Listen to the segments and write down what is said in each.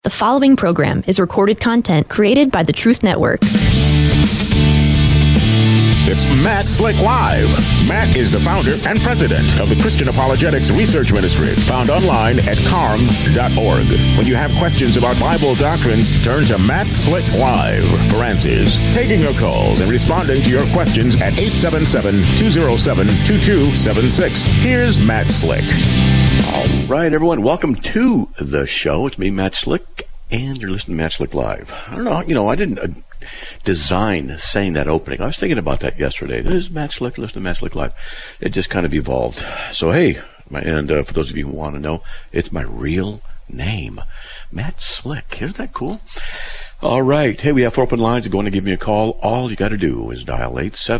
The following program is recorded content created by the Truth Network. It's Matt Slick Live. Matt is the founder and president of the Christian Apologetics Research Ministry, found online at carm.org. When you have questions about Bible doctrines, turn to Matt Slick Live for answers. Taking your calls and responding to your questions at 877-207-2276. Here's Matt Slick. All right, everyone. Welcome to the show. It's me, Matt Slick, and you're listening to Matt Slick Live. I don't know, I didn't design saying that opening. I was thinking about that yesterday. This is Matt Slick, listen to Matt Slick Live. It just kind of evolved. So, hey, and for those of you who want to know, it's my real name, Matt Slick. Isn't that cool? All right. Hey, we have 4 open lines. If you want to give me a call, all you got to do is dial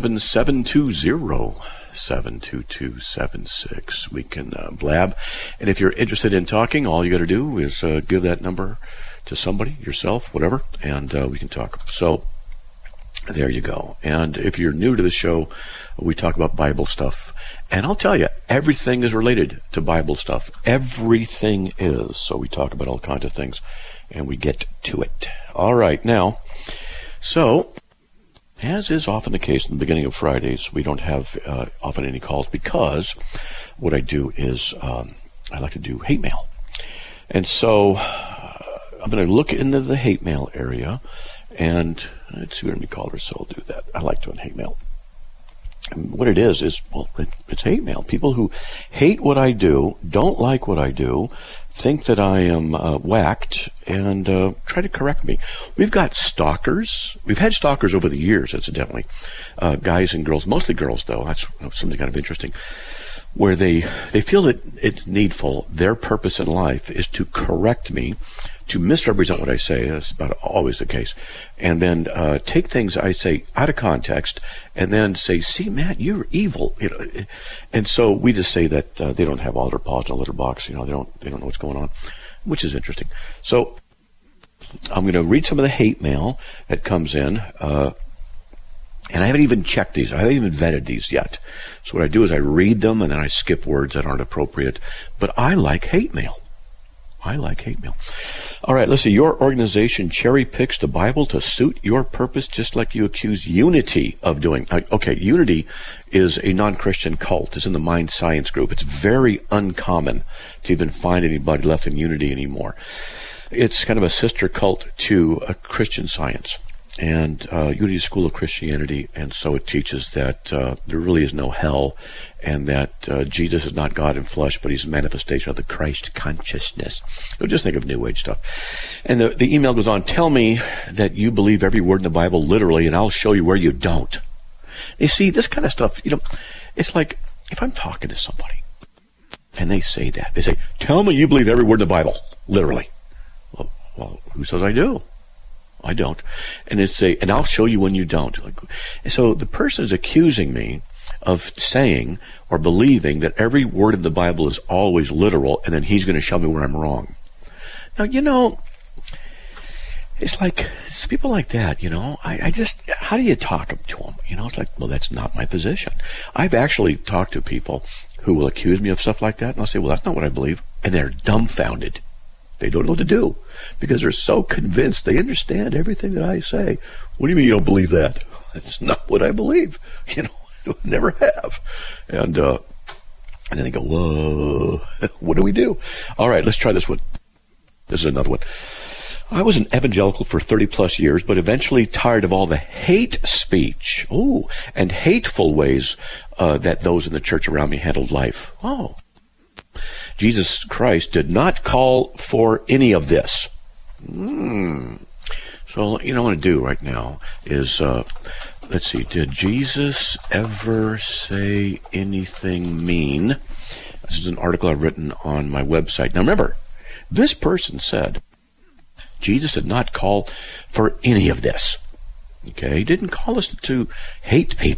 877-207-7276. We can blab. And if you're interested in talking, all you got to do is give that number to somebody, yourself, whatever, and we can talk. So there you go. And if you're new to the show, we talk about Bible stuff. And I'll tell you, everything is related to Bible stuff. Everything is. So we talk about all kinds of things, and we get to it. All right. Now, so as is often the case in the beginning of Fridays, we don't have often any calls because what I do is I like to do hate mail. And so I'm going to look into the hate mail area, and let's see what any callers, so I'll do that. I like doing hate mail. And what it is, well, it's hate mail. People who hate what I do, don't like what I do, think that I am whacked, and try to correct me. We've got stalkers. We've had stalkers over the years, incidentally. Guys and girls, mostly girls, though. That's something kind of interesting, where they feel that it's needful. Their purpose in life is to correct me, to misrepresent what I say. That's about always the case. And then take things I say out of context and then say, see, Matt, you're evil. And so we just say that they don't have all their paws in a litter box. They don't know what's going on, which is interesting. So I'm going to read some of the hate mail that comes in. And I haven't even checked these. I haven't even vetted these yet. So what I do is I read them and then I skip words that aren't appropriate. But I like hate mail. I like hate mail. All right, let's see. Your organization cherry picks the Bible to suit your purpose, just like you accuse Unity of doing. Okay, Unity is a non-Christian cult. It's in the Mind Science group. It's very uncommon to even find anybody left in Unity anymore. It's kind of a sister cult to a Christian Science. And Unity is a school of Christianity, and so it teaches that there really is no hell, and that Jesus is not God in flesh, but he's a manifestation of the Christ consciousness. So just think of New Age stuff. And the email goes on, tell me that you believe every word in the Bible literally, and I'll show you where you don't. You see, this kind of stuff, it's like if I'm talking to somebody, and they say that. They say, tell me you believe every word in the Bible literally. Well, who says I do? I don't. And and I'll show you when you don't. And so the person is accusing me of saying or believing that every word in the Bible is always literal, and then he's going to show me where I'm wrong. Now, it's like, it's people like that, I just, how do you talk to them? It's like, well, that's not my position. I've actually talked to people who will accuse me of stuff like that, and I'll say, well, that's not what I believe. And they're dumbfounded. They don't know what to do because they're so convinced they understand everything that I say. What do you mean you don't believe that? That's not what I believe. Never have. And then they go, whoa, what do we do? All right, let's try this one. This is another one. I was an evangelical for 30 plus years, but eventually tired of all the hate speech, and hateful ways that those in the church around me handled life. Jesus Christ did not call for any of this. So what I want to do right now is, let's see, did Jesus ever say anything mean? This is an article I've written on my website. Now remember, this person said Jesus did not call for any of this. Okay, he didn't call us to hate people.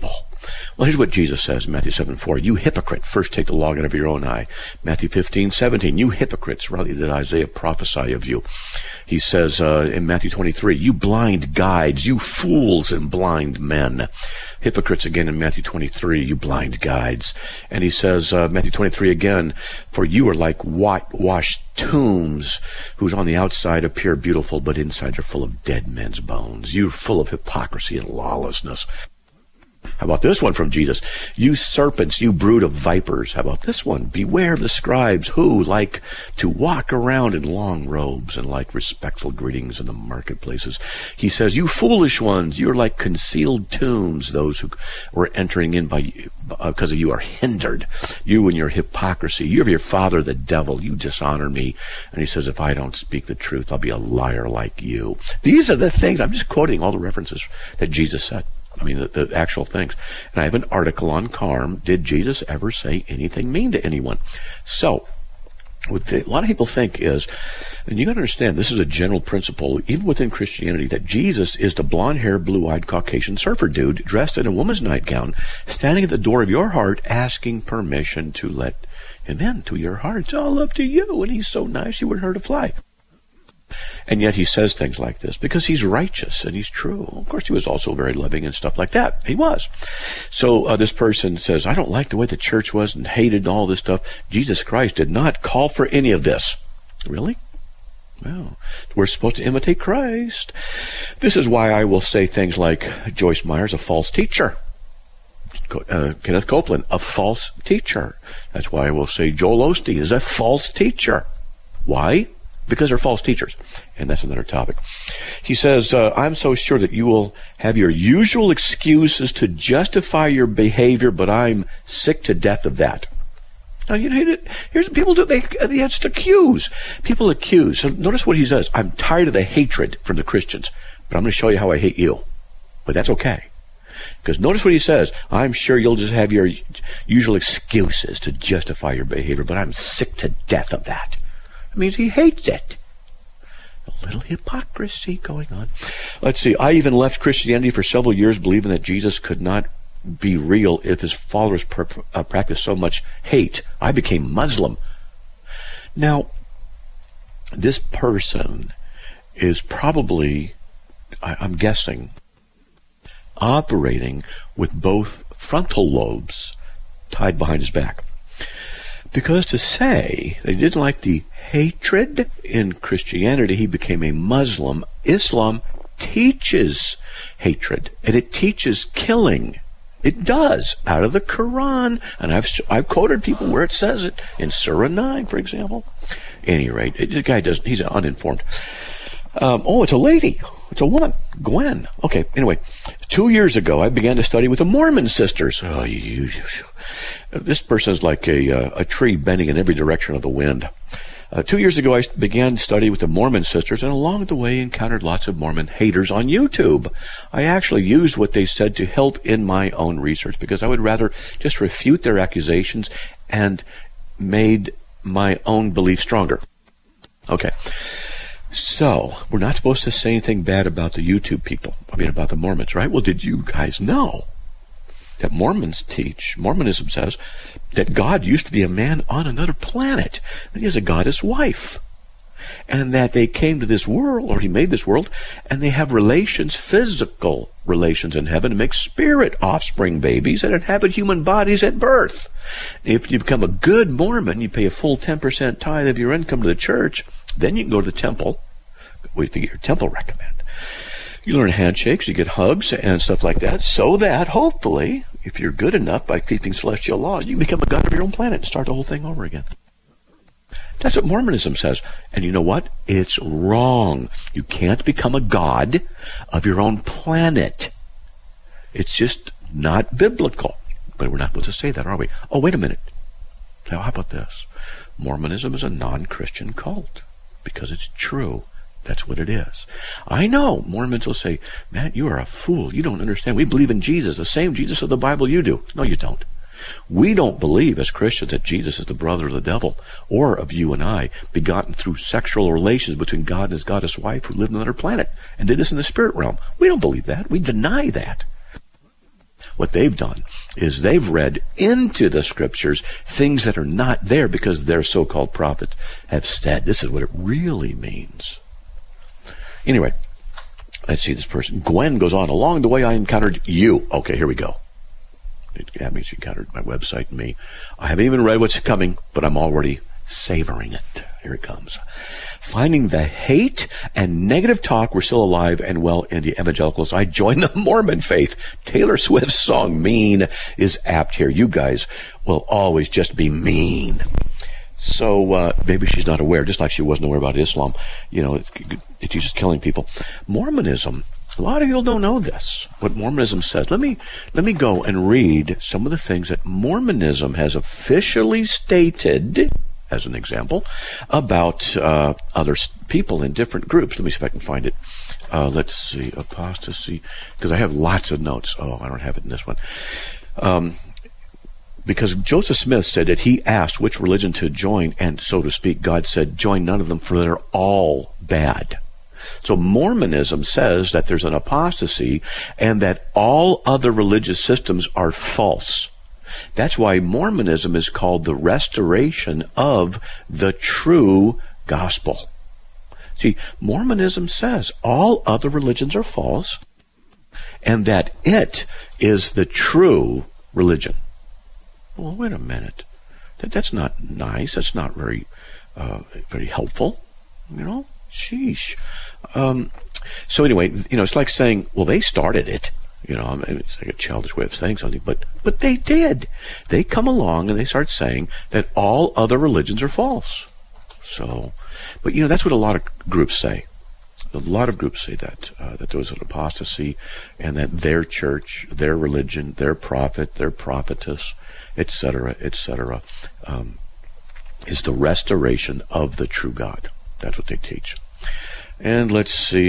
Well, here's what Jesus says in Matthew 7:4. You hypocrite, first take the log out of your own eye. Matthew 15:17. You hypocrites, rightly did Isaiah prophesy of you. He says in Matthew 23, you blind guides, you fools and blind men. Hypocrites again in Matthew 23, you blind guides. And he says, Matthew 23 again, for you are like whitewashed tombs, whose on the outside appear beautiful, but inside are full of dead men's bones. You're full of hypocrisy and lawlessness. How about this one from Jesus? You serpents, you brood of vipers. How about this one? Beware of the scribes who like to walk around in long robes and like respectful greetings in the marketplaces. He says, you foolish ones, you're like concealed tombs. Those who were entering in because of you are hindered. You and your hypocrisy. You have your father, the devil. You dishonor me. And he says, if I don't speak the truth, I'll be a liar like you. These are the things. I'm just quoting all the references that Jesus said. I mean, the actual things. And I have an article on Carm. Did Jesus ever say anything mean to anyone? So, what a lot of people think is, and you got to understand, this is a general principle, even within Christianity, that Jesus is the blonde-haired, blue-eyed Caucasian surfer dude dressed in a woman's nightgown, standing at the door of your heart, asking permission to let him into your heart. It's all up to you, and he's so nice you wouldn't hurt a fly. And yet he says things like this because he's righteous and he's true. Of course, he was also very loving and stuff like that. He was. So this person says, I don't like the way the church was and hated all this stuff. Jesus Christ did not call for any of this. Really? Well, we're supposed to imitate Christ. This is why I will say things like Joyce Meyer's a false teacher. Kenneth Copeland, a false teacher. That's why I will say Joel Osteen is a false teacher. Why? Because they're false teachers. And that's another topic. He says, I'm so sure that you will have your usual excuses to justify your behavior, but I'm sick to death of that. Now, you know, here's what people do. They just accuse. People accuse. So notice what he says. I'm tired of the hatred from the Christians, but I'm going to show you how I hate you. But that's okay. Because notice what he says. I'm sure you'll just have your usual excuses to justify your behavior, but I'm sick to death of that. It means he hates it. A little hypocrisy going on. Let's see. I even left Christianity for several years believing that Jesus could not be real if his followers practiced so much hate. I became Muslim. Now, this person is probably, I'm guessing, operating with both frontal lobes tied behind his back. Because to say that he didn't like the hatred in Christianity, he became a Muslim. Islam teaches hatred, and it teaches killing. It does, out of the Quran. And I've quoted people where it says it, in Surah 9, for example. At any rate, the guy doesn't, he's uninformed. It's a lady. It's a woman. Gwen. Okay, anyway. 2 years ago, I began to study with the Mormon sisters. This person is like a tree bending in every direction of the wind. 2 years ago, I began to study with the Mormon sisters, and along the way encountered lots of Mormon haters on YouTube. I actually used what they said to help in my own research, because I would rather just refute their accusations and made my own belief stronger. Okay. So, we're not supposed to say anything bad about the YouTube people. I mean, about the Mormons, right? Well, did you guys know that Mormonism says that God used to be a man on another planet, and he has a goddess wife, and that they came to this world, or he made this world, and they have relations, physical relations in heaven, and make spirit offspring babies that inhabit human bodies at birth. If you become a good Mormon, you pay a full 10% tithe of your income to the church, then you can go to the temple. We figure your temple recommend. You learn handshakes, you get hugs and stuff like that, so that hopefully, if you're good enough by keeping celestial laws, you become a god of your own planet and start the whole thing over again. That's what Mormonism says. And you know what? It's wrong. You can't become a god of your own planet. It's just not biblical. But we're not supposed to say that, are we? Oh, wait a minute. Now, how about this? Mormonism is a non-Christian cult because it's true. That's what it is. I know Mormons will say, Matt, you are a fool. You don't understand. We believe in Jesus, the same Jesus of the Bible you do. No, you don't. We don't believe as Christians that Jesus is the brother of the devil or of you and I, begotten through sexual relations between God and his goddess wife who lived on another planet and did this in the spirit realm. We don't believe that. We deny that. what they've done is they've read into the scriptures things that are not there because their so-called prophets have said. This is what it really means. Anyway, let's see this person. Gwen goes on. Along the way, I encountered you. Okay, here we go. That means you encountered my website and me. I haven't even read what's coming, but I'm already savoring it. Here it comes. Finding the hate and negative talk were still alive and well in the evangelicals, I joined the Mormon faith. Taylor Swift's song Mean is apt here. You guys will always just be mean. So maybe she's not aware, just like she wasn't aware about Islam. You know, it's just killing people. Mormonism, a lot of people don't know this, what Mormonism says. Let me go and read some of the things that Mormonism has officially stated, as an example, about other people in different groups. Let me see if I can find it. Let's see, apostasy, because I have lots of notes. Oh, I don't have it in this one. Because Joseph Smith said that he asked which religion to join, and so to speak, God said, join none of them, for they're all bad. So Mormonism says that there's an apostasy and that all other religious systems are false. That's why Mormonism is called the restoration of the true gospel. See, Mormonism says all other religions are false and that it is the true religion. Well, wait a minute. That's not nice. That's not very helpful. You know? Sheesh. So anyway, you know, it's like saying, well, they started it. You know, I mean, it's like a childish way of saying something, but they did. They come along and they start saying that all other religions are false. So, but you know, that's what a lot of groups say. A lot of groups say that there was an apostasy and that their church, their religion, their prophet, their prophetess, etc., is the restoration of the true God. That's what they teach. And let's see.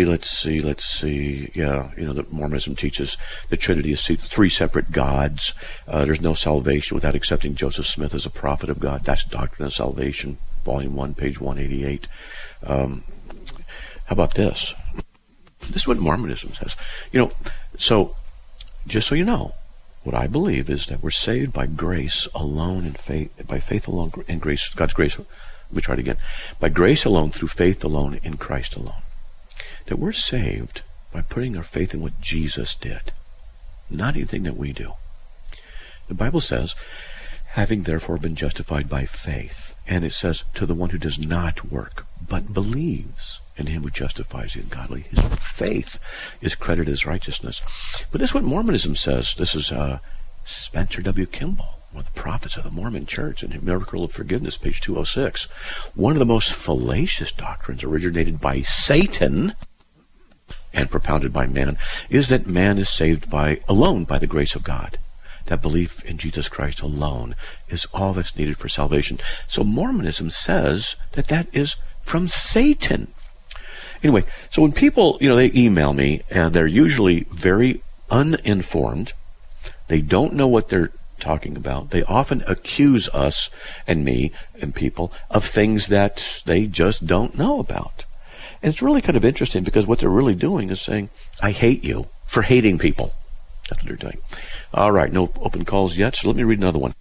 Yeah, you know, that Mormonism teaches the Trinity is three separate gods. There's no salvation without accepting Joseph Smith as a prophet of God. That's Doctrine of Salvation, Volume 1, page 188. How about this? This is what Mormonism says. You know, so just so you know, what I believe is that we're saved by grace alone and faith, by faith alone and grace, God's grace. Let me try it again. By grace alone, through faith alone, in Christ alone. That we're saved by putting our faith in what Jesus did, not anything that we do. The Bible says, having therefore been justified by faith, and it says, to the one who does not work, but believes in him who justifies the ungodly, his faith is credited as righteousness. But this is what Mormonism says. This is Spencer W. Kimball, one of the prophets of the Mormon Church, in Miracle of Forgiveness, page 206. One of the most fallacious doctrines originated by Satan and propounded by man is that man is saved alone by the grace of God. That belief in Jesus Christ alone is all that's needed for salvation. So Mormonism says that is from Satan. Anyway, so when people, you know, they email me, and they're usually very uninformed. They don't know what they're talking about. They often accuse us and me and people of things that they just don't know about. And it's really kind of interesting because what they're really doing is saying, I hate you for hating people. That's what they're doing. All right, no open calls yet, so let me read another one.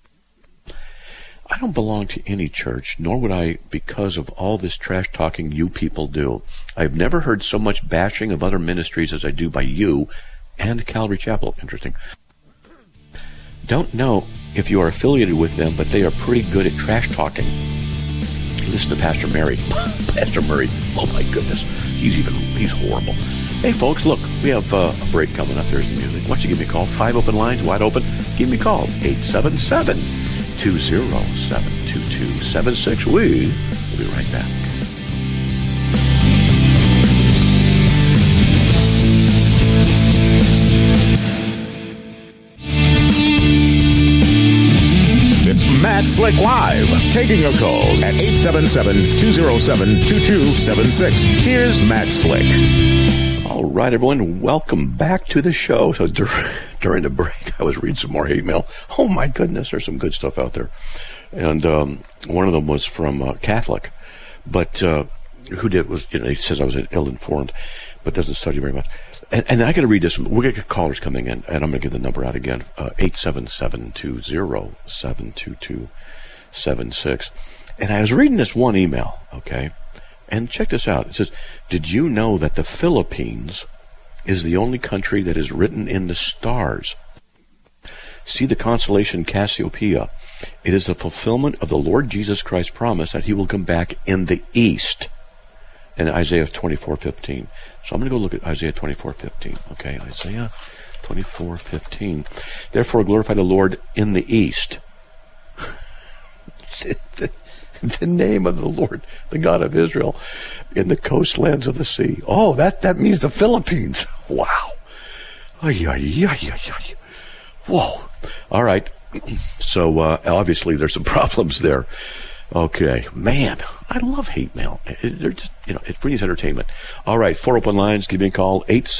I don't belong to any church, nor would I, because of all this trash talking you people do. I've never heard so much bashing of other ministries as I do by you and Calvary Chapel. Interesting. Don't know if you are affiliated with them, but they are pretty good at trash talking. Listen to Pastor Murray. Pastor Murray, oh my goodness, he's horrible. Hey folks, look, we have a break coming up. There's the music. Why don't you give me a call? 5 open lines, wide open. Give me a call, 877-207-2276. We'll be right back. It's Matt Slick Live, taking your calls at 877-207-2276. Here's Matt Slick. All right, everyone, welcome back to the show. So during the break, I was reading some more hate mail. Oh, my goodness, there's some good stuff out there. And one of them was from Catholic, but he says I was ill-informed, but doesn't study very much. And I got to read this. We're going to get callers coming in, and I'm going to give the number out again, 877-207-2276. And I was reading this one email, okay, and check this out. It says, did you know that the Philippines is the only country that is written in the stars? See the constellation Cassiopeia. It is the fulfillment of the Lord Jesus Christ's promise that he will come back in the east. In Isaiah 24:15. So I'm going to go look at Isaiah 24:15. Okay, Isaiah 24:15. Therefore glorify the Lord in the east. The name of the Lord, the God of Israel, in the coastlands of the sea. Oh, that means the Philippines. Wow. Ay, ay, ay, ay, ay. Whoa. All right. So obviously there's some problems there. Okay, man, I love hate mail. They're just, it brings entertainment. All right, 4 open lines. Give me a call,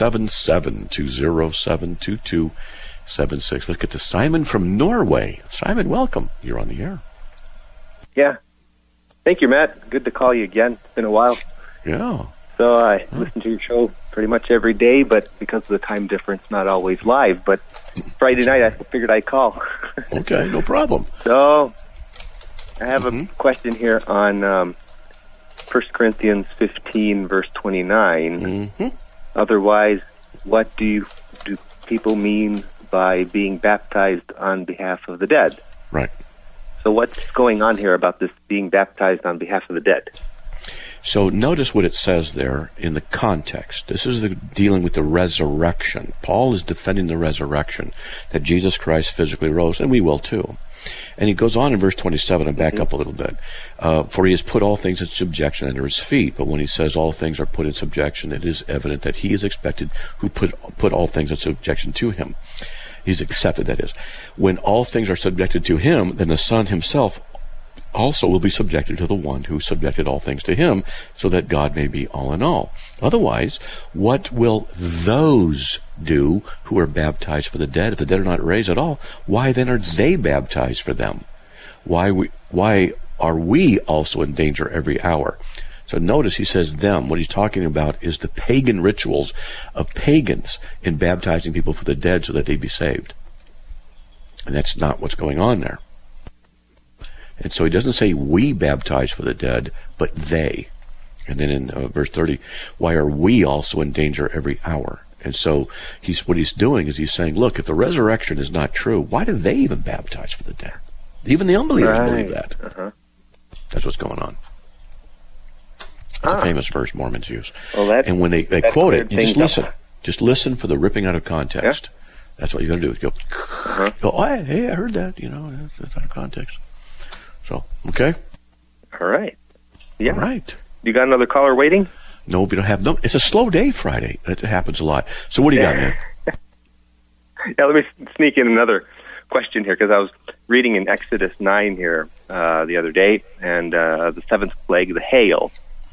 877-207-2276. Let's get to Simon from Norway. Simon, welcome. You're on the air. Yeah. Thank you, Matt. Good to call you again. It's been a while. Yeah. So I listen to your show pretty much every day, but because of the time difference, not always live. But Friday night, I figured I'd call. Okay, no problem. So I have a question here on 1 Corinthians 15, verse 29. Otherwise, what do people mean by being baptized on behalf of the dead? Right. So what's going on here about this being baptized on behalf of the dead? So notice what it says there in the context. This is dealing with the resurrection. Paul is defending the resurrection, that Jesus Christ physically rose, and we will too. And he goes on in verse 27, and back up a little bit. For he has put all things in subjection under his feet. But when he says all things are put in subjection, it is evident that he is expected who put all things in subjection to him. He's accepted, that is. When all things are subjected to him, then the Son himself also will be subjected to the one who subjected all things to him, so that God may be all in all. Otherwise, what will those do who are baptized for the dead? If the dead are not raised at all, why then are they baptized for them? Why are we also in danger every hour? So notice he says them. What he's talking about is the pagan rituals of pagans in baptizing people for the dead so that they be saved. And that's not what's going on there. And so he doesn't say we baptize for the dead, but they. And then in verse 30, why are we also in danger every hour? And so what he's doing is he's saying, look, if the resurrection is not true, why do they even baptize for the dead? Even the unbelievers believe that. That's what's going on. It's a famous verse Mormons use. Well, and when they quote it, you just listen. Just listen for the ripping out of context. Yeah. That's what you're going to do. Go, oh, hey, I heard that. That's out of context. So, okay. All right. Yeah. All right. You got another caller waiting? No, we don't have no. It's a slow day Friday. It happens a lot. So what do you got, man? Yeah, let me sneak in another question here, because I was reading in Exodus 9 here the other day, and the seventh plague, the hail.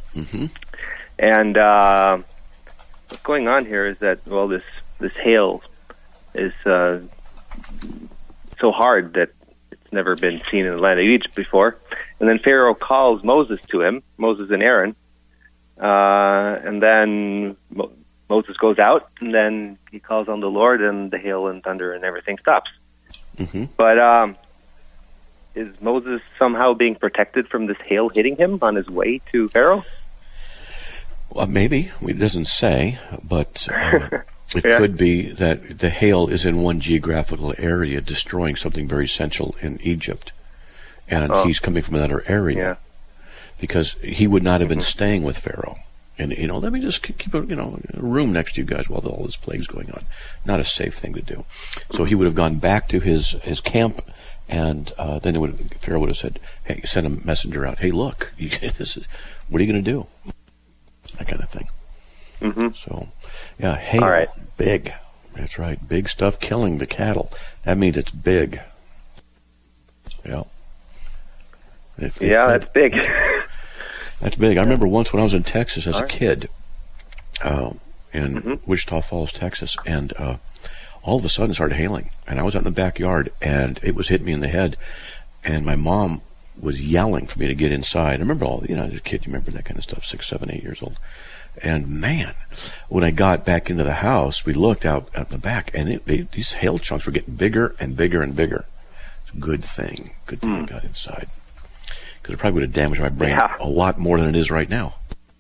And what's going on here is that, well, this hail is so hard that it's never been seen in the land of Egypt before. And then Pharaoh calls Moses to him, Moses and Aaron, and then Moses goes out, and then he calls on the Lord, and the hail and thunder and everything stops. But is Moses somehow being protected from this hail hitting him on his way to Pharaoh? Well, maybe. It doesn't say, but it could be that the hail is in one geographical area destroying something very essential in Egypt. And he's coming from another area. Because he would not have been staying with Pharaoh. And, let me just keep a room next to you guys while all this plague's going on. Not a safe thing to do. So he would have gone back to his camp, and then Pharaoh would have said, hey, send a messenger out. Hey, look, what are you going to do? That kind of thing. So, yeah, hail, all right. Big. That's right. Big stuff killing the cattle. That means it's big. Yeah. That's big. That's big. I remember once when I was in Texas as a kid, in Wichita Falls, Texas, and all of a sudden it started hailing. And I was out in the backyard, and it was hitting me in the head, and my mom was yelling for me to get inside. I remember as a kid, you remember that kind of stuff, 6, 7, 8 years old. And man, when I got back into the house, we looked out the back, and these hail chunks were getting bigger and bigger and bigger. It's a good thing. Good thing I got inside. Because it probably would have damaged my brain a lot more than it is right now.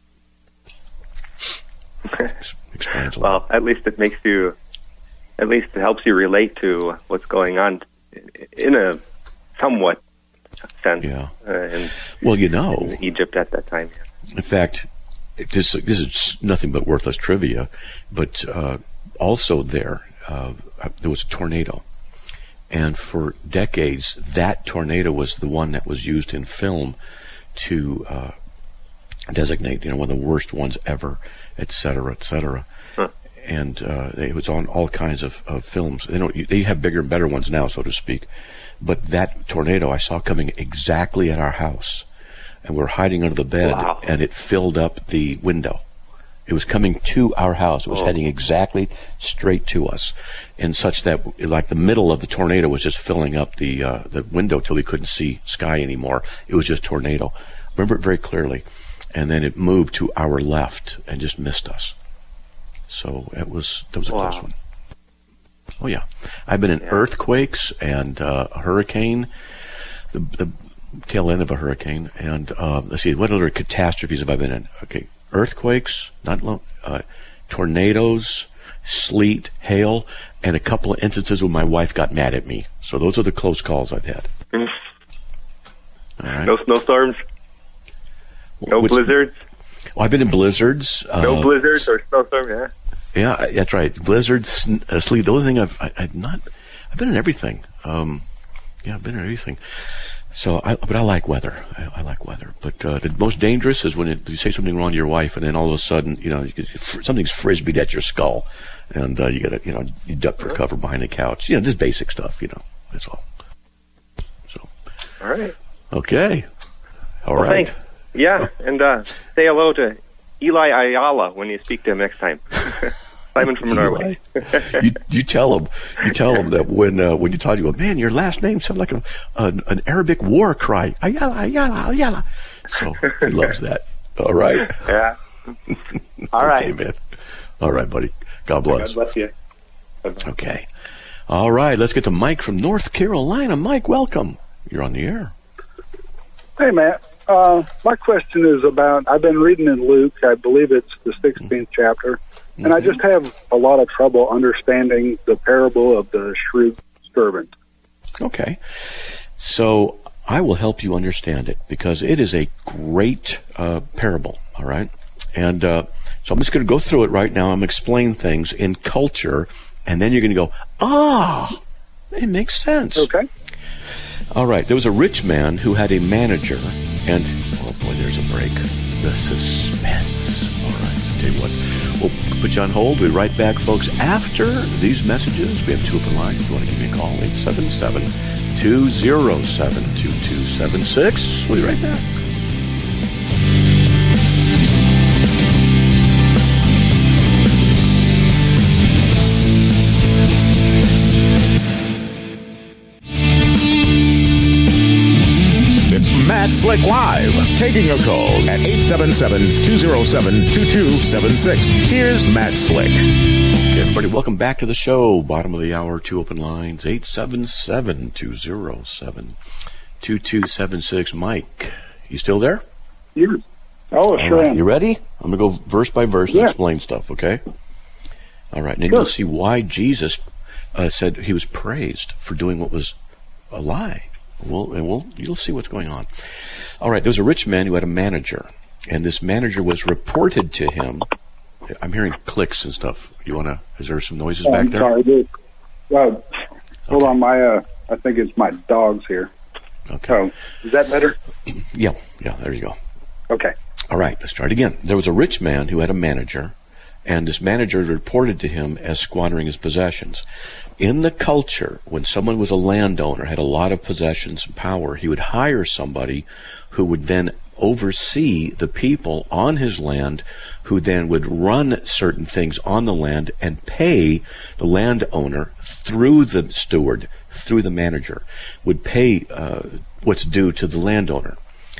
Explains a lot. Well, at least it helps you relate to what's going on in a somewhat sense. Yeah. In Egypt at that time. In fact, this is nothing but worthless trivia, but also there was a tornado. And for decades, that tornado was the one that was used in film to designate, one of the worst ones ever, et cetera, et cetera. Huh. And it was on all kinds of films. They have bigger and better ones now, so to speak. But that tornado I saw coming exactly at our house. And we were hiding under the bed, and it filled up the window. It was coming to our house. It was heading exactly straight to us, and such that, like, the middle of the tornado was just filling up the window till we couldn't see sky anymore. It was just tornado. I remember it very clearly. And then it moved to our left and just missed us. So that was a close one. Oh yeah, I've been in earthquakes and a hurricane, the tail end of a hurricane, and let's see, what other catastrophes have I been in? Okay, earthquakes, tornadoes, sleet, hail, and a couple of instances when my wife got mad at me. So those are the close calls I've had. All right. No snowstorms? No blizzards? Well, I've been in blizzards. No blizzards or snowstorm, yeah. Yeah, that's right. Blizzards, sleet. The only thing I've been in everything. I've been in everything. So, but I like weather. I like weather. But the most dangerous is when you say something wrong to your wife, and then all of a sudden, something's frisbeed at your skull, and you got to, you duck for cover behind the couch. Just basic stuff. That's all. So. All right. Okay. All right. Thanks. Yeah, and say hello to Eli Ayala when you speak to him next time. Simon from Norway. you tell him that when you talk to him, man, your last name sounds like an Arabic war cry. Ayala, Ayala, Ayala. So he loves that. All right. Yeah. All right. Okay, man. All right, buddy. God bless. God bless you. Okay. All right. Let's get to Mike from North Carolina. Mike, welcome. You're on the air. Hey, Matt. My question is about, I've been reading in Luke, I believe it's the 16th chapter, and I just have a lot of trouble understanding the parable of the shrewd servant. Okay. So I will help you understand it, because it is a great parable, all right? And so I'm just going to go through it right now. I'm going to explain things in culture, and then you're going to go, it makes sense. Okay. All right, there was a rich man who had a manager, and, oh boy, there's a break. The suspense. All right, so tell you what, we'll put you on hold. We'll be right back, folks. After these messages, we have two open lines. If you want to give me a call, 877-207-2276. We'll be right back. Matt Slick Live, taking your calls at 877-207-2276. Here's Matt Slick. Okay, everybody, welcome back to the show. Bottom of the hour, two open lines, 877-207-2276. Mike, you still there? Yeah. Oh, sure am. You ready? I'm going to go verse by verse and explain stuff, okay? All right, and then you'll see why Jesus said he was praised for doing what was a lie. You'll see what's going on. All right, there was a rich man who had a manager, and this manager was reported to him. I'm hearing clicks and stuff. Is there some noises back there? Sorry, dude. Hold on, I think it's my dogs here. Okay. So, is that better? Yeah, there you go. Okay. All right, let's start again. There was a rich man who had a manager, and this manager reported to him as squandering his possessions. In the culture, when someone was a landowner, had a lot of possessions and power, he would hire somebody who would then oversee the people on his land, who then would run certain things on the land and pay the landowner through the steward, through the manager, would pay what's due to the landowner.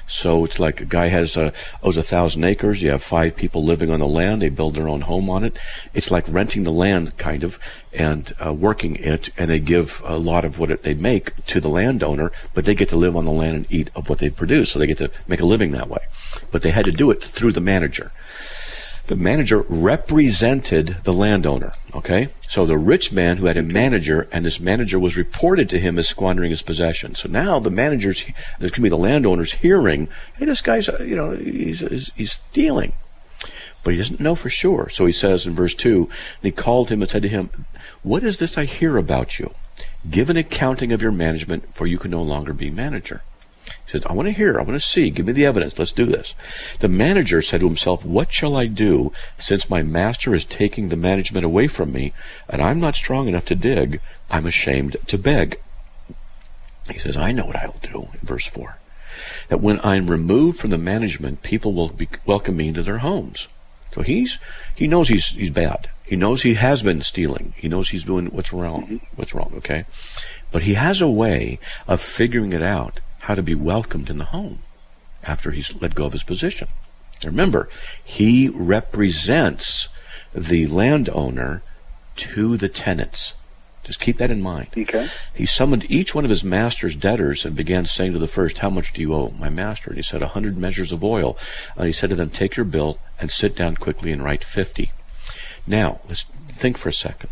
So it's like a guy owes 1,000 acres. You have 5 people living on the land. They build their own home on it. It's like renting the land, kind of, and working it, and they give a lot of what they make to the landowner, but they get to live on the land and eat of what they produce, so they get to make a living that way. But they had to do it through the manager. The manager represented the landowner, okay? So the rich man who had a manager, and this manager was reported to him as squandering his possessions. So now the there's going to be the landowners hearing, hey, this guy's, he's stealing. But he doesn't know for sure. So he says in verse 2, and he called him and said to him, what is this I hear about you? Give an accounting of your management, for you can no longer be manager. He says, I want to hear, I want to see, give me the evidence, let's do this. The manager said to himself, what shall I do, since my master is taking the management away from me, and I'm not strong enough to dig, I'm ashamed to beg. He says, I know what I'll do, in verse 4, that when I'm removed from the management, people will welcome me into their homes. So he knows he's bad. He knows he has been stealing. He knows he's doing what's wrong, okay? But he has a way of figuring it out, how to be welcomed in the home after he's let go of his position. Remember, he represents the landowner to the tenants. Just keep that in mind. Okay. He summoned each one of his master's debtors and began saying to the first, how much do you owe my master? And he said, 100 measures of oil. And he said to them, take your bill and sit down quickly and write 50. Now, let's think for a second.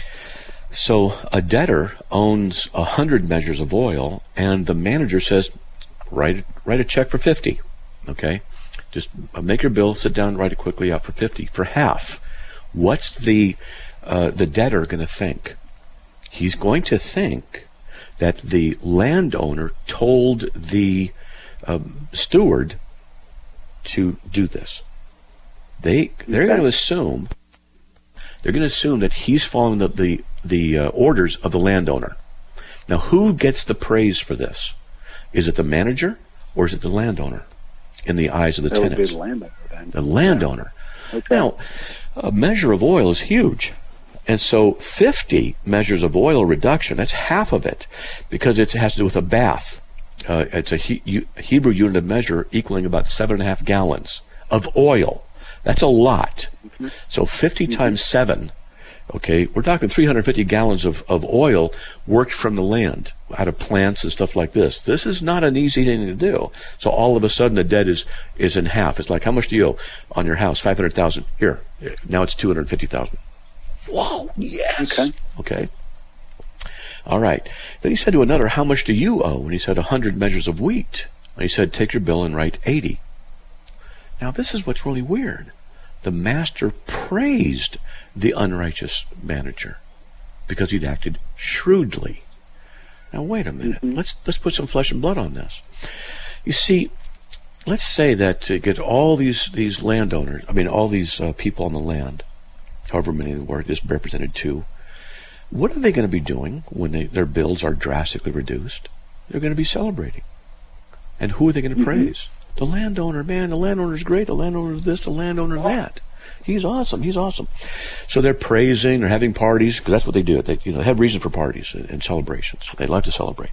So a debtor owns 100 measures of oil, and the manager says, write a check for 50. Okay? Just make your bill, sit down, write it quickly out for 50, for half. What's the debtor going to think? He's going to think that the landowner told the steward to do this. They're going to assume that he's following the orders of the landowner. Now, who gets the praise for this? Is it the manager or is it the landowner in the eyes of the tenants? That would be the landowner, then. The landowner. Yeah. Okay. Now, a measure of oil is huge. And so 50 measures of oil reduction, that's half of it, because it has to do with a bath. It's a Hebrew unit of measure equaling about 7.5 gallons of oil. That's a lot. Mm-hmm. So 50 times 7, okay, we're talking 350 gallons of oil worked from the land, out of plants and stuff like this. This is not an easy thing to do. So all of a sudden the debt is in half. It's like, how much do you owe on your house? 500,000. Here, now it's 250,000. Wow, yes. Okay. All right. Then he said to another, how much do you owe? And he said, 100 measures of wheat. And he said, take your bill and write 80. Now, this is what's really weird. The master praised the unrighteous manager because he'd acted shrewdly. Now, wait a minute. Mm-hmm. Let's put some flesh and blood on this. You see, let's say that to get all these landowners, all these people on the land, however many there were, just represented 2, what are they going to be doing when their bills are drastically reduced? They're going to be celebrating. And who are they going to praise? The landowner. Man, the landowner's great. The landowner's this, the landowner that. He's awesome. He's awesome. So they're praising, they're having parties, because that's what they do. They have reason for parties and celebrations. They like to celebrate.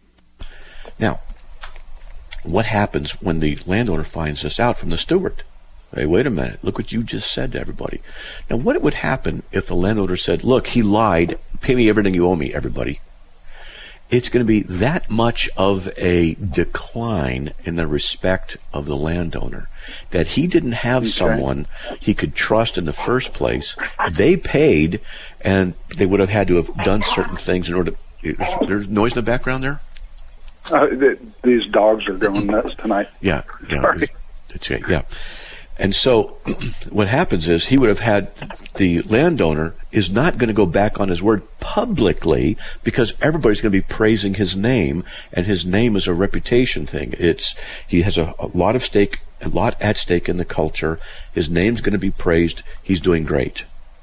Now, what happens when the landowner finds this out from the steward? Hey, wait a minute. Look what you just said to everybody. Now, what would happen if the landowner said, look, he lied. Pay me everything you owe me, everybody. It's going to be that much of a decline in the respect of the landowner that he didn't have someone he could trust in the first place. They paid, and they would have had to have done certain things in order to... There's noise in the background there? These dogs are going nuts tonight. Yeah. Sorry. That's it, yeah. And so what happens is he would have had, the landowner is not going to go back on his word publicly because everybody's going to be praising his name, and his name is a reputation thing. He has a lot at stake in the culture. His name's going to be praised. He's doing great.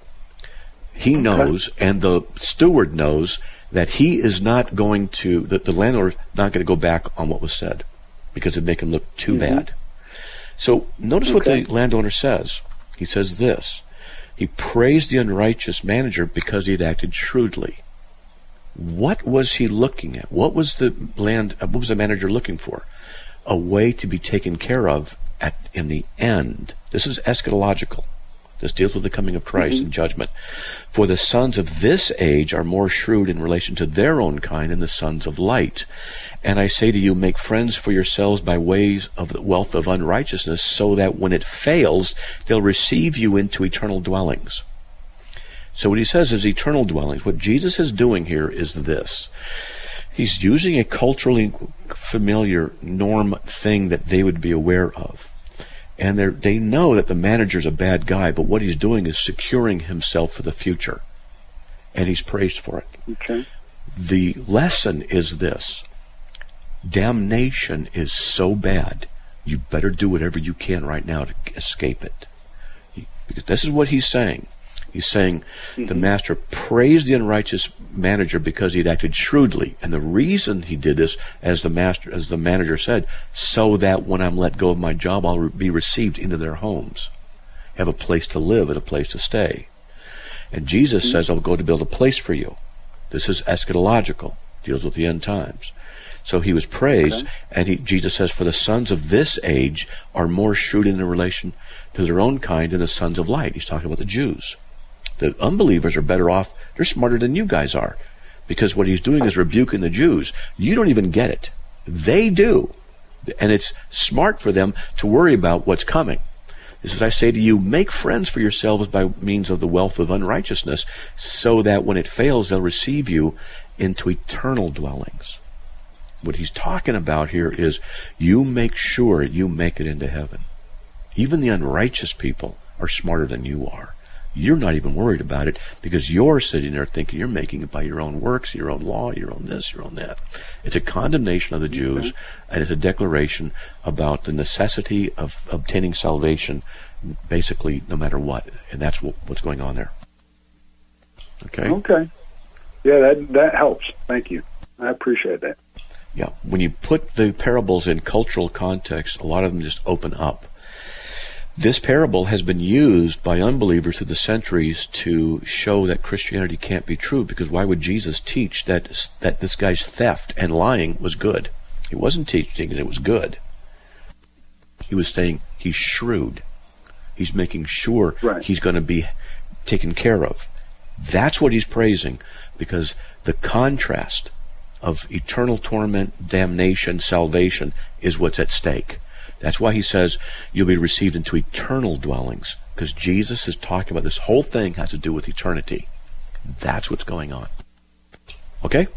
He knows, and the steward knows, that he is not going to, that the landlord is not going to go back on what was said because it'd make him look too bad. So notice what the landowner says. He says this. He praised the unrighteous manager because he had acted shrewdly. What was he looking at? What was the manager looking for? a way to be taken care of in the end. This is eschatological. This deals with the coming of Christ and judgment. For the sons of this age are more shrewd in relation to their own kind than the sons of light. And I say to you, make friends for yourselves by ways of the wealth of unrighteousness, so that when it fails, they'll receive you into eternal dwellings. So what he says is eternal dwellings. What Jesus is doing here is this. He's using a culturally familiar norm thing that they would be aware of. And they know that the manager's a bad guy, but what he's doing is securing himself for the future. And he's praised for it. Okay. The lesson is this. Damnation is so bad, you better do whatever you can right now to escape it. Because this is what he's saying. He's saying the master praised the unrighteous manager because he'd acted shrewdly. And the reason he did this, as the manager said, so that when I'm let go of my job, I'll be received into their homes, have a place to live and a place to stay. And Jesus says, I'll go to build a place for you. This is eschatological, deals with the end times. So he was praised, and Jesus says, for the sons of this age are more shrewd in relation to their own kind than the sons of light. He's talking about the Jews. The unbelievers are better off. They're smarter than you guys are, because what he's doing is rebuking the Jews. You don't even get it. They do. And it's smart for them to worry about what's coming. He says, I say to you, make friends for yourselves by means of the wealth of unrighteousness, so that when it fails, they'll receive you into eternal dwellings. What he's talking about here is you make sure you make it into heaven. Even the unrighteous people are smarter than you are. You're not even worried about it, because you're sitting there thinking you're making it by your own works, your own law, your own this, your own that. It's a condemnation of the Jews, and it's a declaration about the necessity of obtaining salvation, basically no matter what. And that's what's going on there. Okay? Okay. Yeah, that helps. Thank you. I appreciate that. Yeah. When you put the parables in cultural context, a lot of them just open up. This parable has been used by unbelievers through the centuries to show that Christianity can't be true, because why would Jesus teach that this guy's theft and lying was good? He wasn't teaching that it was good. He was saying he's shrewd. He's making sure he's going to be taken care of. That's what he's praising, because the contrast of eternal torment, damnation, salvation is what's at stake. That's why he says you'll be received into eternal dwellings, because Jesus is talking about this whole thing has to do with eternity. That's what's going on. Okay?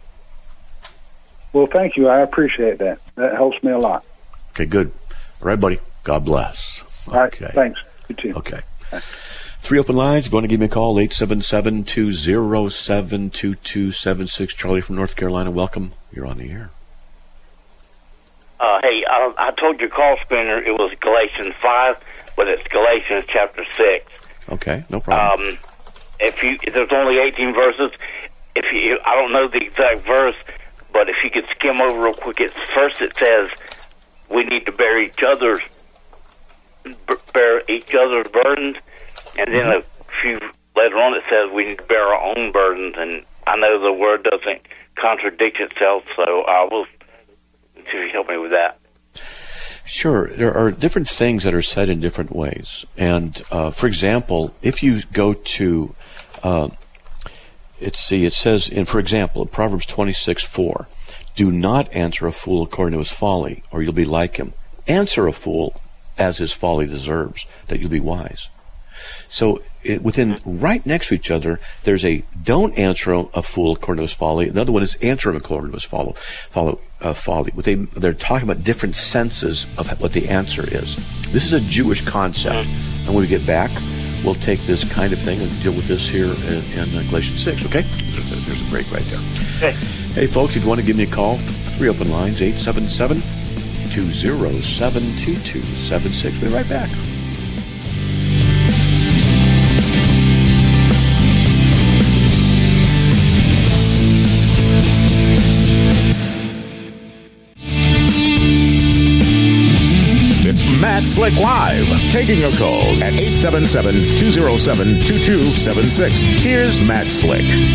Well, thank you. I appreciate that. That helps me a lot. Okay, good. All right, buddy. God bless. All right, thanks. You too. Okay. 3 open lines. If you want to give me a call, 877-207-2276. Charlie from North Carolina, welcome. You're on the air. Hey, I told your call screener it was Galatians 5, but it's Galatians chapter 6. Okay, no problem. If there's only 18 verses. I don't know the exact verse, but if you could skim over real quick, first it says we need to bear each other's burdens, and then a few later on it says we need to bear our own burdens. And I know the word doesn't contradict itself, so I will. See if you help me with that. Sure. There are different things that are said in different ways. And, for example, if you go to, it says, for example, in Proverbs 26:4, do not answer a fool according to his folly, or you'll be like him. Answer a fool as his folly deserves, that you'll be wise. So within right next to each other, there's a don't answer a fool according to his folly. Another one is answer him according to his folly. They're talking about different senses of what the answer is. This is a Jewish concept. And when we get back, we'll take this kind of thing and deal with this here in Galatians 6, okay? There's a break right there. Okay. Hey, folks, if you want to give me a call, 3 open lines, 877-207-2276. We'll be right back. Matt Slick Live, taking your calls at 877-207-2276. Here's Matt Slick.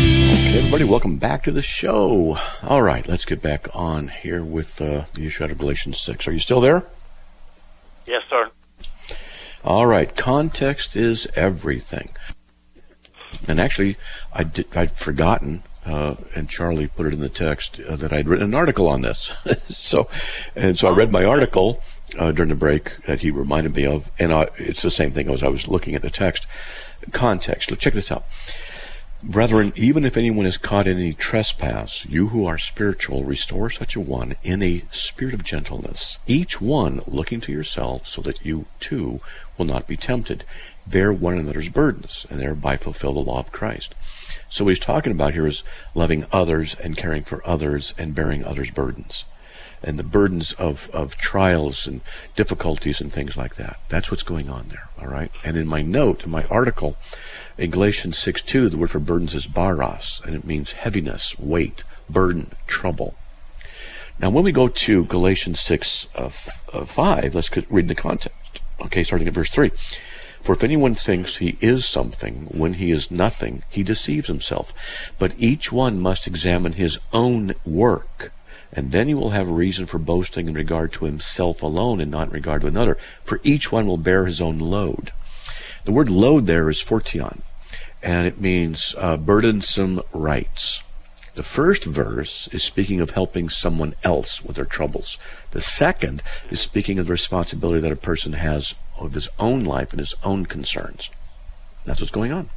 Hey everybody, welcome back to the show. All right, let's get back on here with the issue out of Galatians 6. Are you still there? Yes, sir. All right, context is everything. And actually, I'd forgotten, and Charlie put it in the text, that I'd written an article on this. so I read my article during the break that he reminded me of, and it's the same thing as I was looking at the text. Context. Let's check this out. Brethren, even if anyone is caught in any trespass, you who are spiritual, restore such a one in a spirit of gentleness, each one looking to yourself, so that you too will not be tempted. Bear one another's burdens, and thereby fulfill the law of Christ. So what he's talking about here is loving others and caring for others and bearing others' burdens. And the burdens of trials and difficulties and things like that. That's what's going on there, all right? And in my note, in my article, in Galatians 6:2, the word for burdens is baros, and it means heaviness, weight, burden, trouble. Now, when we go to Galatians 6:5, let's read the context. Okay, starting at verse 3. For if anyone thinks he is something when he is nothing, he deceives himself. But each one must examine his own work, and then he will have reason for boasting in regard to himself alone and not in regard to another. For each one will bear his own load. The word load there is fortion, and it means burdensome rights. The first verse is speaking of helping someone else with their troubles. The second is speaking of the responsibility that a person has of his own life and his own concerns. That's what's going on.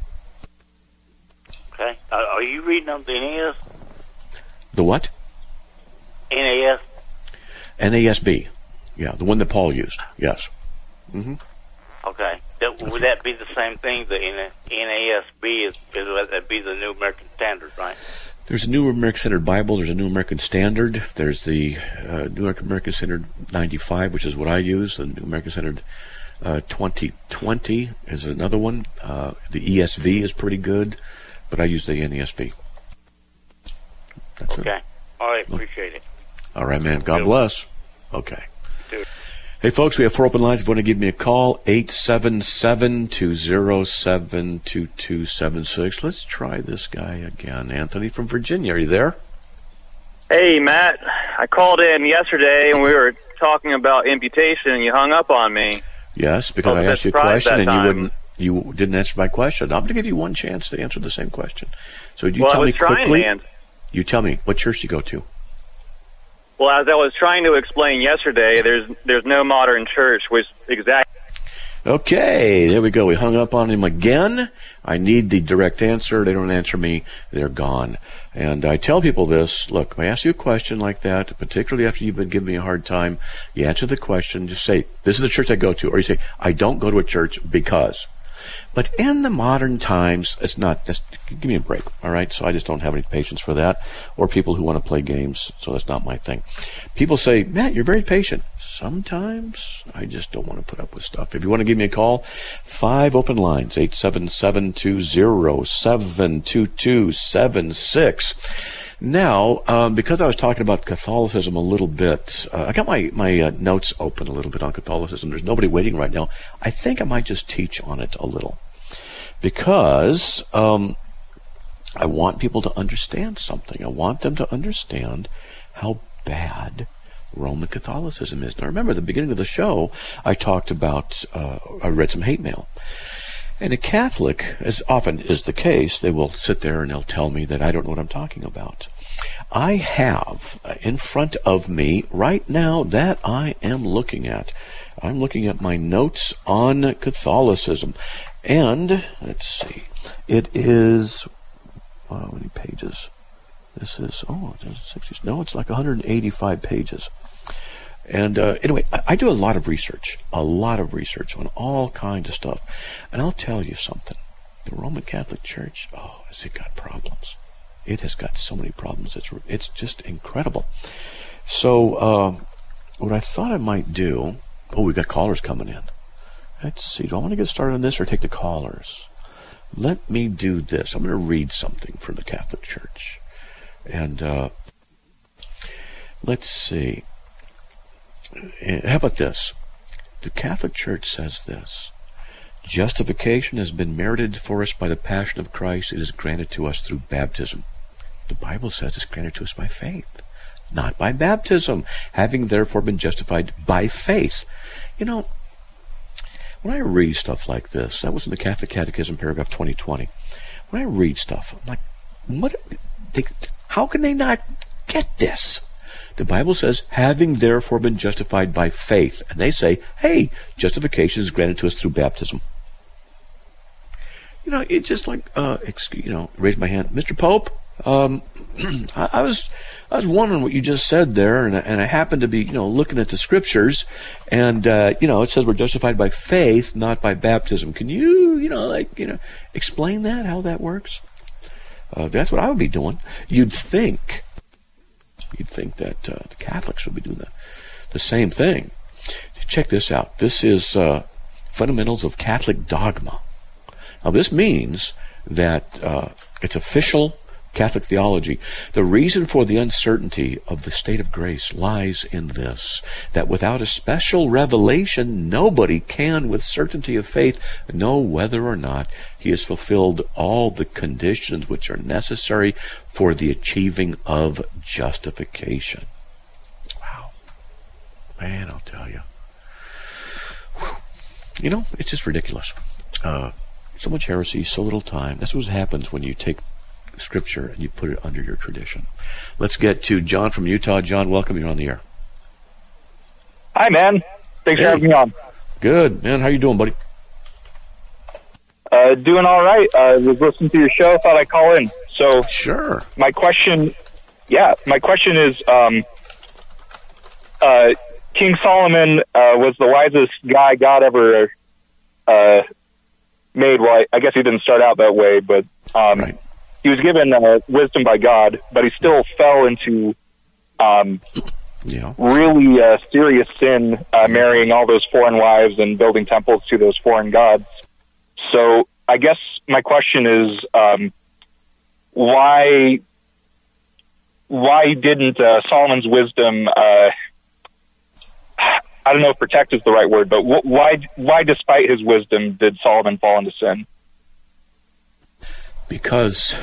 Okay. Are you reading on the NAS? The what? NAS? NASB. Yeah, the one that Paul used. Yes. Mm-hmm. Okay. Would that be the same thing? The NASB would that be the New American Standard, right? There's a New American Standard Bible. There's a New American Standard. There's the New American Standard 95, which is what I use. The New American Standard 2020 is another one. The ESV is pretty good, but I use the NASB. That's okay. It. All right. Appreciate it. All right, man. God bless. Okay. Hey, folks, we have 4 open lines. If you want to give me a call, 877-207-2276. Let's try this guy again. Anthony from Virginia, are you there? Hey, Matt. I called in yesterday, and we were talking about imputation, and you hung up on me. Yes, because I asked you a question, and you didn't answer my question. I'm going to give you one chance to answer the same question. So you tell me quickly. You tell me, what church do you go to? Well, as I was trying to explain yesterday, there's no modern church, which exactly. Okay, there we go. We hung up on him again. I need the direct answer. They don't answer me. They're gone. And I tell people this. Look, if I ask you a question like that, particularly after you've been giving me a hard time, you answer the question. Just say, this is the church I go to. Or you say, I don't go to a church because. But in the modern times, it's not, give me a break, all right? So I just don't have any patience for that. Or people who want to play games, so that's not my thing. People say, Matt, you're very patient. Sometimes I just don't want to put up with stuff. If you want to give me a call, 5 open lines, 877-207-2276. Now, because I was talking about Catholicism a little bit, I got my notes open a little bit on Catholicism. There's nobody waiting right now. I think I might just teach on it a little. Because I want people to understand something. I want them to understand how bad Roman Catholicism is. Now remember, at the beginning of the show, I talked about, I read some hate mail. And a Catholic, as often is the case, they will sit there and they'll tell me that I don't know what I'm talking about. I have in front of me right now that I am looking at. I'm looking at my notes on Catholicism. And, let's see, it is, how many pages? This is, it's like 185 pages. And anyway, I do a lot of research on all kinds of stuff. And I'll tell you something. The Roman Catholic Church, has it got problems? It has got so many problems. It's just incredible. So what I thought I might do, we've got callers coming in. Let's see, do I want to get started on this or take the callers? Let me do this. I'm going to read something from the Catholic Church. And let's see. How about this? The Catholic Church says this. Justification has been merited for us by the passion of Christ. It is granted to us through baptism. The Bible says it's granted to us by faith, not by baptism. Having therefore been justified by faith. You know, when I read stuff like this, that was in the Catholic Catechism, paragraph 2020. When I read stuff, I'm like, how can they not get this? The Bible says, having therefore been justified by faith. And they say, hey, justification is granted to us through baptism. You know, it's just like, raise my hand. Mr. Pope, I was wondering what you just said there, and I happened to be, looking at the scriptures, and, it says we're justified by faith, not by baptism. Can you, explain that, how that works? That's what I would be doing. You'd think that the Catholics would be doing the same thing. Check this out. This is Fundamentals of Catholic Dogma. Now, this means that it's official Catholic theology. The reason for the uncertainty of the state of grace lies in this, that without a special revelation, nobody can with certainty of faith know whether or not he has fulfilled all the conditions which are necessary for the achieving of justification. Wow. Man, I'll tell you. Whew. It's just ridiculous. So much heresy, so little time. That's what happens when you take Scripture and you put it under your tradition. Let's get to John from Utah. John, welcome. You're on the air. Hi, man. Thanks for having me on. Good, man. How you doing, buddy? Doing all right. Was listening to your show. Thought I'd call in. So, sure. My question is, King Solomon was the wisest guy God ever made. Well, I guess he didn't start out that way, but right. He was given wisdom by God, but he still fell into really serious sin, marrying all those foreign wives and building temples to those foreign gods. So I guess my question is, why didn't Solomon's wisdom, I don't know if protect is the right word, but why despite his wisdom did Solomon fall into sin? Because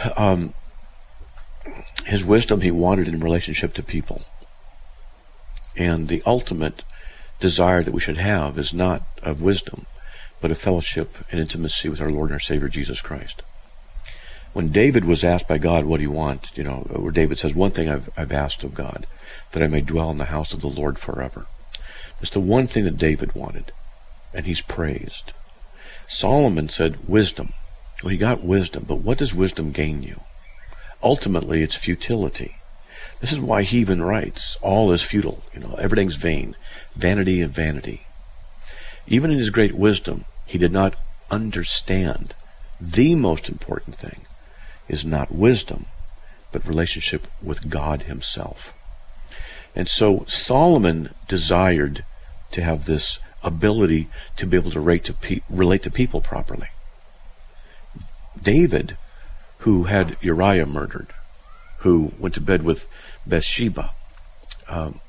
his wisdom he wanted in relationship to people. And the ultimate desire that we should have is not of wisdom, but of fellowship and intimacy with our Lord and our Savior, Jesus Christ. When David was asked by God, what do you want? Where David says, one thing I've asked of God, that I may dwell in the house of the Lord forever. It's the one thing that David wanted, and he's praised. Solomon said, wisdom. Well, he got wisdom, but what does wisdom gain you? Ultimately, it's futility. This is why he even writes, all is futile, everything's vain, vanity of vanity. Even in his great wisdom, he did not understand the most important thing is not wisdom, but relationship with God himself. And so Solomon desired to have this ability to be able to relate to people properly. David, who had Uriah murdered, who went to bed with Bathsheba, I'm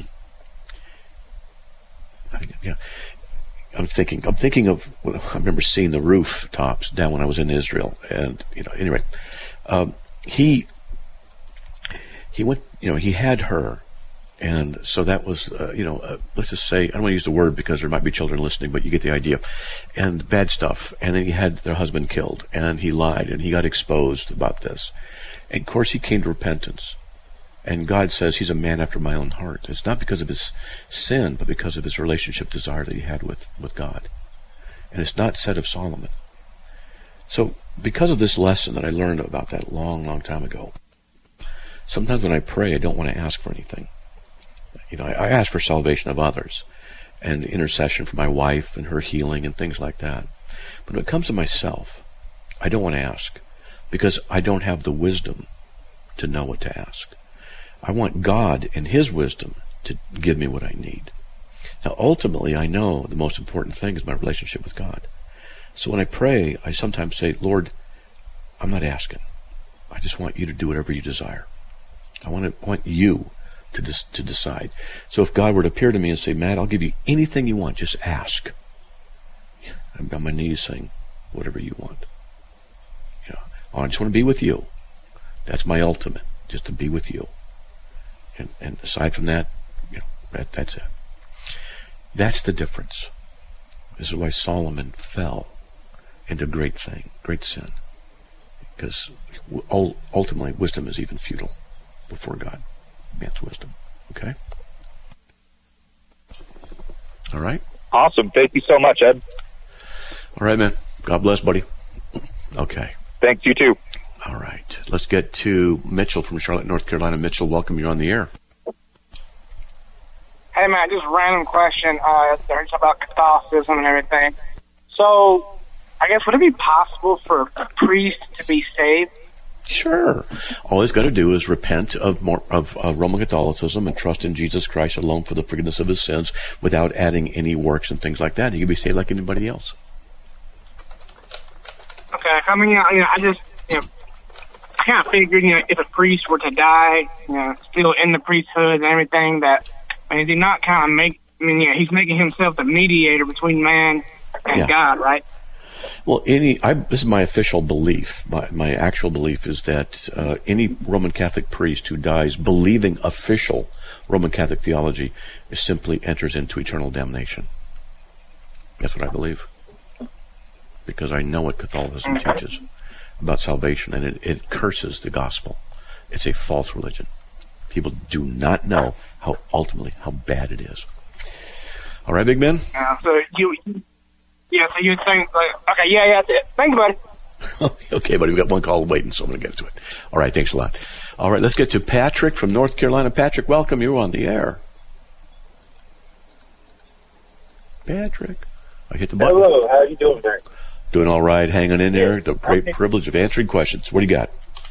thinking of, I remember seeing the rooftops down when I was in Israel, and anyway, he went, he had her. And so that was, let's just say, I don't want to use the word because there might be children listening, but you get the idea. And bad stuff. And then he had their husband killed, and he lied, and he got exposed about this. And of course he came to repentance. And God says he's a man after my own heart. It's not because of his sin, but because of his relationship desire that he had with God. And it's not said of Solomon. So because of this lesson that I learned about that long, long time ago, sometimes when I pray, I don't want to ask for anything. I ask for salvation of others and intercession for my wife and her healing and things like that. But when it comes to myself, I don't want to ask because I don't have the wisdom to know what to ask. I want God and his wisdom to give me what I need. Now, ultimately, I know the most important thing is my relationship with God. So when I pray, I sometimes say, Lord, I'm not asking. I just want you to do whatever you desire. I want you to decide. So if God were to appear to me and say, Matt, I'll give you anything you want, just ask. I'm on my knees saying, whatever you want. You know, I just want to be with you. That's my ultimate, just to be with you. And aside from that, you know, that's it. That's the difference. This is why Solomon fell into great sin. Because ultimately, wisdom is even futile before God. Man's wisdom. Okay? All right? Awesome. Thank you so much, Ed. All right, man. God bless, buddy. Okay. Thanks, you too. All right. Let's get to Mitchell from Charlotte, North Carolina. Mitchell, welcome. You're on the air. Hey, man, just a random question. It's about Catholicism and everything. So, I guess, would it be possible for a priest to be saved? Sure. All he's got to do is repent of Roman Catholicism and trust in Jesus Christ alone for the forgiveness of his sins without adding any works and things like that. He can be saved like anybody else. Okay. I mean, I just, I kind of figured, if a priest were to die, still in the priesthood and everything, that, is he not kind of he's making himself the mediator between man and God, right? Well, this is my official belief. My actual belief is that any Roman Catholic priest who dies believing official Roman Catholic theology simply enters into eternal damnation. That's what I believe. Because I know what Catholicism teaches about salvation, and it curses the gospel. It's a false religion. People do not know how bad it is. All right, big man? So you would think, okay, that's it. Thank you, buddy. Okay, buddy, we've got one call waiting, so I'm going to get to it. All right, thanks a lot. All right, let's get to Patrick from North Carolina. Patrick, welcome. You're on the air. Patrick, I hit the button. Hello, how are you doing there? Doing all right, hanging in there. The great privilege of answering questions. What do you got?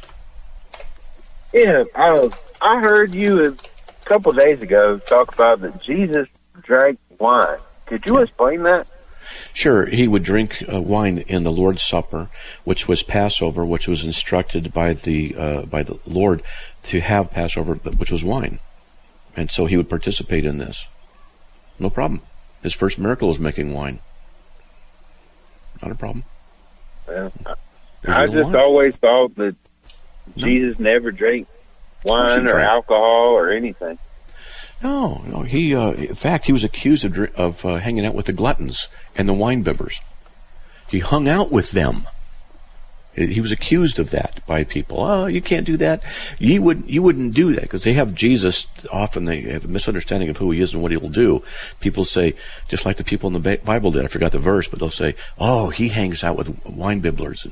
Yeah, I heard you a couple of days ago talk about that Jesus drank wine. Could you explain that? Sure. He would drink wine in the Lord's Supper, which was Passover, which was instructed by the Lord to have Passover, which was wine. And so he would participate in this. No problem. His first miracle was making wine. Not a problem. Well, I just always thought that Jesus never drank wine or alcohol or anything. No. He, in fact, he was accused of hanging out with the gluttons and the wine bibbers. He hung out with them. He was accused of that by people. Oh, you can't do that. You wouldn't do that, because they have Jesus. Often they have a misunderstanding of who he is and what he'll do. People say, just like the people in the Bible did. I forgot the verse, but they'll say, "Oh, he hangs out with wine bibbers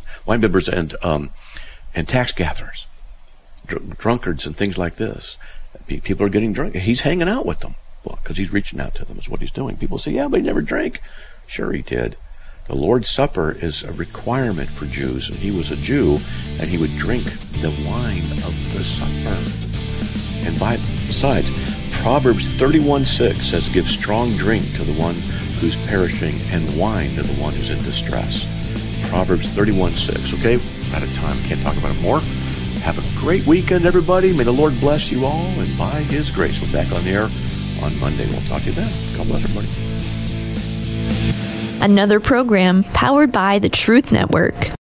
and tax gatherers, drunkards, and things like this." People are getting drunk. He's hanging out with them. Well, because he's reaching out to them is what he's doing. People say, "Yeah, but he never drank." Sure, he did. The Lord's Supper is a requirement for Jews, and he was a Jew, and he would drink the wine of the supper. And besides, Proverbs 31:6 says, "Give strong drink to the one who's perishing, and wine to the one who's in distress." Proverbs 31:6. Okay, we're out of time. Can't talk about it more. Have a great weekend, everybody. May the Lord bless you all, and by his grace, we'll be back on the air on Monday. We'll talk to you then. God bless everybody. Another program powered by the Truth Network.